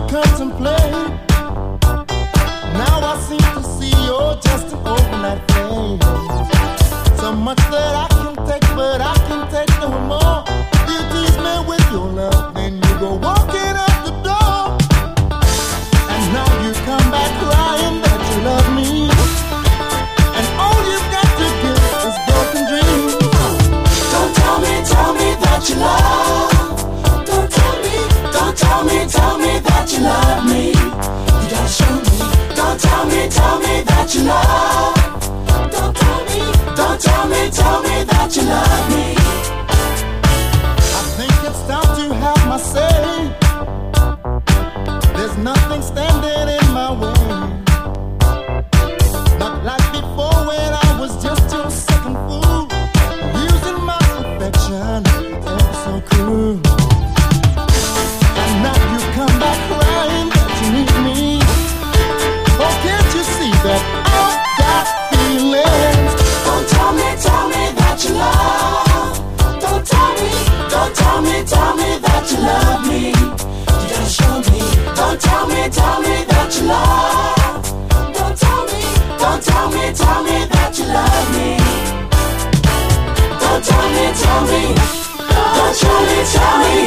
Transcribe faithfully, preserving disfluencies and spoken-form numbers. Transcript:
contemplate. Now I seem to see you're just an overnight flame. So much that I can take, but I can take no more. You tease me with your love, then you go walking out the door. And now you come back crying that you love me. And all you've got to give is broken dreams. Don't tell me, tell me that you love. Don't tell me, don't tell me, tell me that you love me. You gotta show me. Don't tell me, tell me that you love. Don't tell me, don't tell me, tell me that you love me. I think it's time to have my say. There's nothing standing in my way. Not like before when I was just your second fool, using my affection ever so cruel. And now you come back crying that you need me. Oh, can't you see that I've got feelings? Don't tell me, tell me that you love. Don't tell me, don't tell me, tell me that you love me. You gotta show me. Don't tell me, tell me that you love. Don't tell me, don't tell me, tell me that you love me. Don't tell me, tell me, don't tell me, tell me.